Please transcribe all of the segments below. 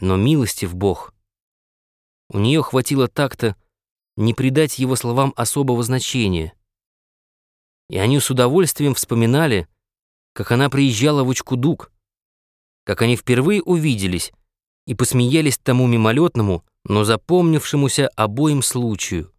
Но милостив Бог. У нее хватило такта не придать его словам особого значения. И они с удовольствием вспоминали, как она приезжала в Учкудук, как они впервые увиделись и посмеялись тому мимолетному, но запомнившемуся обоим случаю.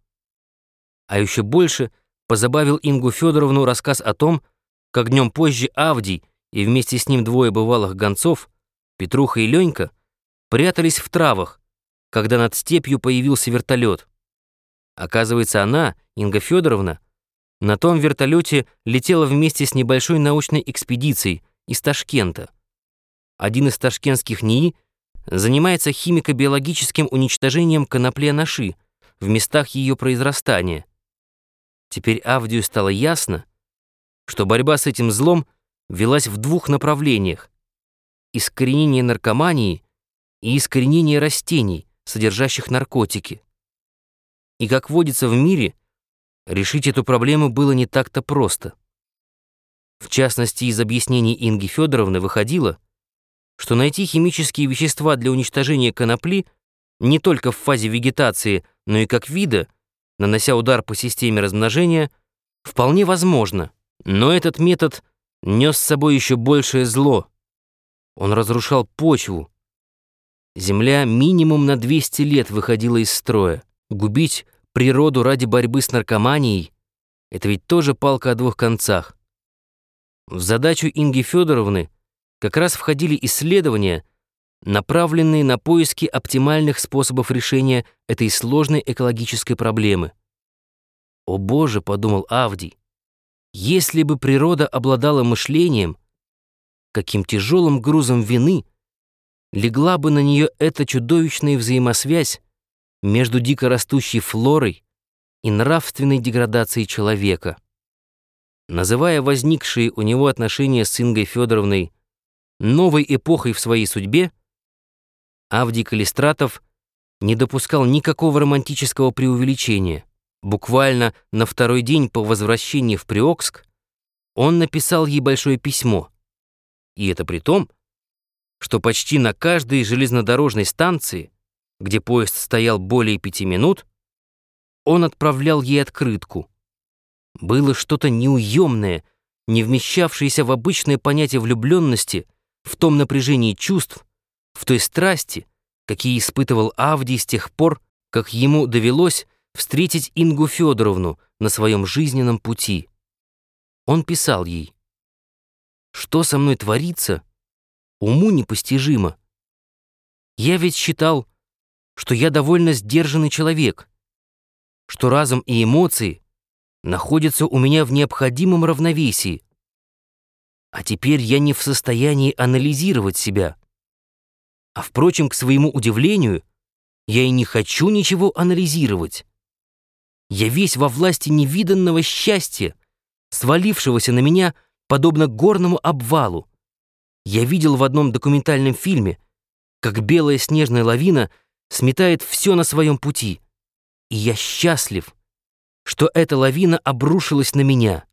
А еще больше позабавил Ингу Федоровну рассказ о том, как днем позже Авдий и вместе с ним двое бывалых гонцов, Петруха и Ленька, прятались в травах, когда над степью появился вертолет. Оказывается, она, Инга Федоровна, на том вертолете летела вместе с небольшой научной экспедицией из Ташкента. Один из ташкентских НИИ занимается химико-биологическим уничтожением конопли-анаши в местах ее произрастания. Теперь Авдию стало ясно, что борьба с этим злом велась в двух направлениях: искоренение наркомании и искоренение растений, содержащих наркотики. И, как водится в мире, решить эту проблему было не так-то просто. В частности, из объяснений Инги Федоровны выходило, что найти химические вещества для уничтожения конопли не только в фазе вегетации, но и как вида, нанося удар по системе размножения, вполне возможно. Но этот метод нес с собой еще большее зло. Он разрушал почву. Земля минимум на 200 лет выходила из строя. Губить природу ради борьбы с наркоманией — это ведь тоже палка о двух концах. В задачу Инги Федоровны как раз входили исследования, направленные на поиски оптимальных способов решения этой сложной экологической проблемы. «О Боже!» — подумал Авдий, «если бы природа обладала мышлением, каким тяжелым грузом вины легла бы на нее эта чудовищная взаимосвязь между дикорастущей флорой и нравственной деградацией человека». Называя возникшие у него отношения с Ингой Федоровной новой эпохой в своей судьбе, Авдий Калистратов не допускал никакого романтического преувеличения. Буквально на второй день по возвращении в Приокск он написал ей большое письмо. И это при том, что почти на каждой железнодорожной станции, где поезд стоял более 5 минут, он отправлял ей открытку. Было что-то неуемное, не вмещавшееся в обычное понятие влюбленности, в том напряжении чувств, в той страсти, какие испытывал Авдий с тех пор, как ему довелось встретить Ингу Федоровну на своем жизненном пути. Он писал ей: «Что со мной творится, уму непостижимо. Я ведь считал, что я довольно сдержанный человек, что разум и эмоции находятся у меня в необходимом равновесии. А теперь я не в состоянии анализировать себя. А впрочем, к своему удивлению, я и не хочу ничего анализировать. Я весь во власти невиданного счастья, свалившегося на меня подобно горному обвалу. Я видел в одном документальном фильме, как белая снежная лавина сметает все на своем пути. И я счастлив, что эта лавина обрушилась на меня.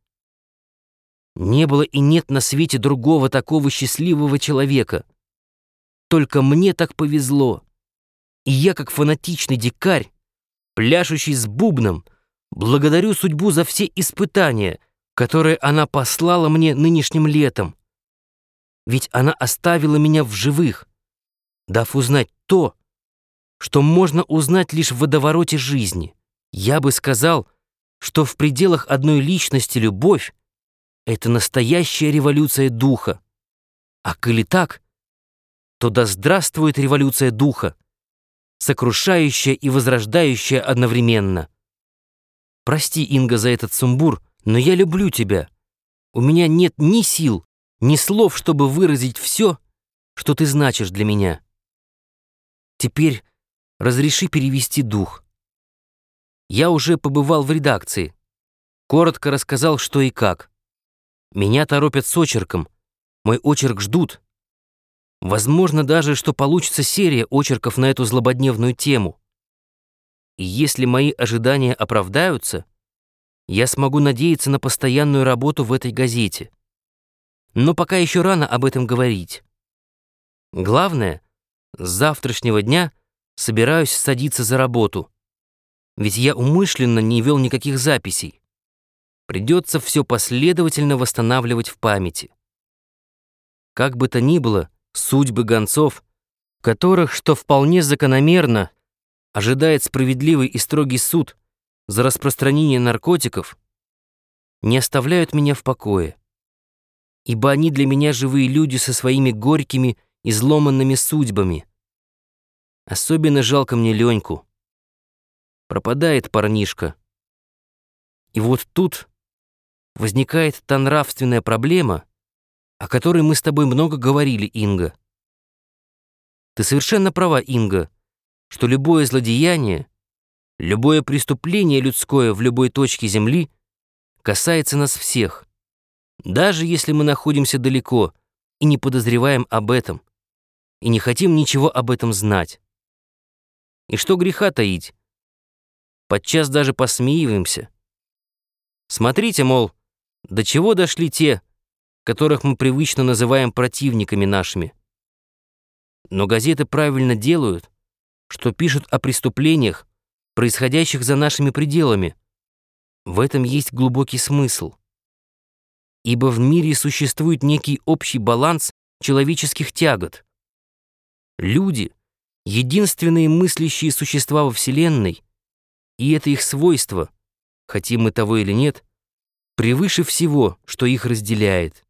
Не было и нет на свете другого такого счастливого человека. Только мне так повезло. И я, как фанатичный дикарь, пляшущий с бубном, благодарю судьбу за все испытания, которые она послала мне нынешним летом. Ведь она оставила меня в живых, дав узнать то, что можно узнать лишь в водовороте жизни. Я бы сказал, что в пределах одной личности любовь — это настоящая революция духа. А коли так, то да здравствует революция духа, сокрушающая и возрождающая одновременно. Прости, Инга, за этот сумбур, но я люблю тебя. У меня нет ни сил, ни слов, чтобы выразить все, что ты значишь для меня. Теперь разреши перевести дух. Я уже побывал в редакции, коротко рассказал, что и как. Меня торопят с очерком, мой очерк ждут. Возможно даже, что получится серия очерков на эту злободневную тему. И если мои ожидания оправдаются, я смогу надеяться на постоянную работу в этой газете. Но пока еще рано об этом говорить. Главное, С завтрашнего дня собираюсь садиться за работу, ведь я умышленно не вел никаких записей. Придется все последовательно восстанавливать в памяти. Как бы то ни было, судьбы гонцов, которых, что вполне закономерно, ожидает справедливый и строгий суд за распространение наркотиков, не оставляют меня в покое, ибо они для меня живые люди со своими горькими, изломанными судьбами. Особенно жалко мне Леньку. Пропадает парнишка. И вот тут возникает та нравственная проблема, о которой мы с тобой много говорили, Инга. Ты совершенно права, Инга, что любое злодеяние, любое преступление людское в любой точке земли касается нас всех, даже если мы находимся далеко и не подозреваем об этом, и не хотим ничего об этом знать. И что греха таить, подчас даже посмеиваемся. Смотрите, мол, до чего дошли те, которых мы привычно называем противниками нашими. Но газеты правильно делают, что пишут о преступлениях, происходящих за нашими пределами. В этом есть глубокий смысл. Ибо в мире существует некий общий баланс человеческих тягот. Люди — единственные мыслящие существа во Вселенной, и это их свойство, хотим мы того или нет, превыше всего, что их разделяет.